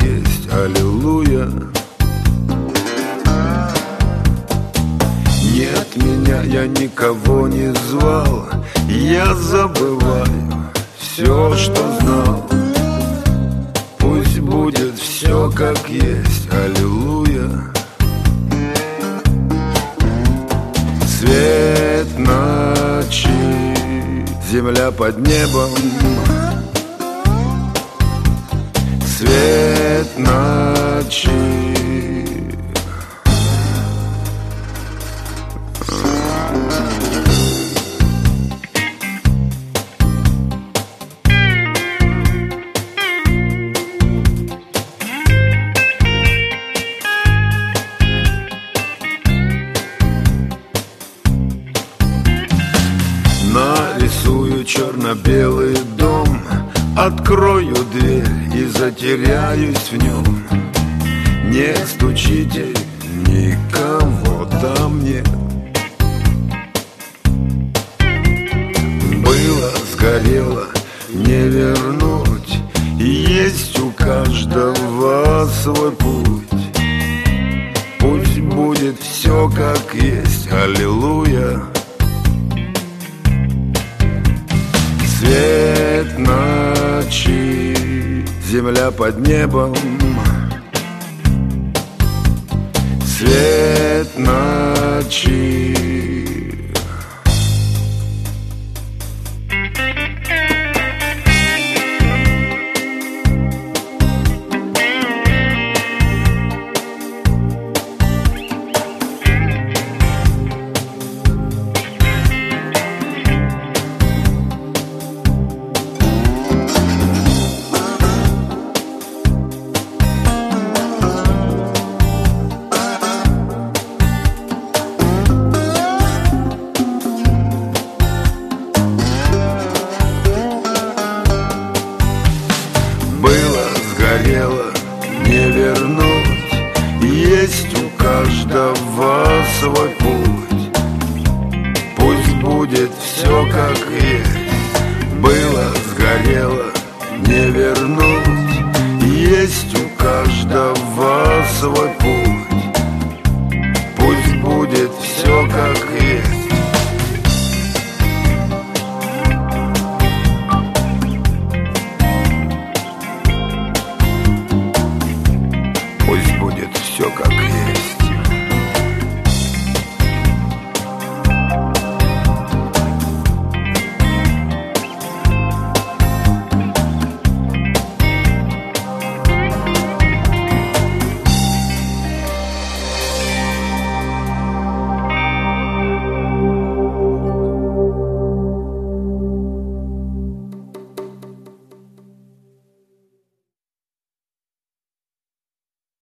есть, аллилуйя. Нет меня, я никого не звал, я забываю все, что знал. Пусть будет все как есть, аллилуйя. Свет ночи, земля под небом. Свет ночи. Нарисую черно-белый дом, открою дверь и затеряюсь в нем. Не стучите, никого там нет. Было, сгорело, не вернуть. Есть у каждого свой путь. Пусть будет все как есть, аллилуйя. Свет ночи, земля под небом. Свет ночи. Сгорело, не вернуть. Есть у каждого свой путь. Пусть будет все как есть. Было, сгорело, не вернуть. Есть у каждого свой путь. Пусть будет все как есть. Пусть будет все как есть.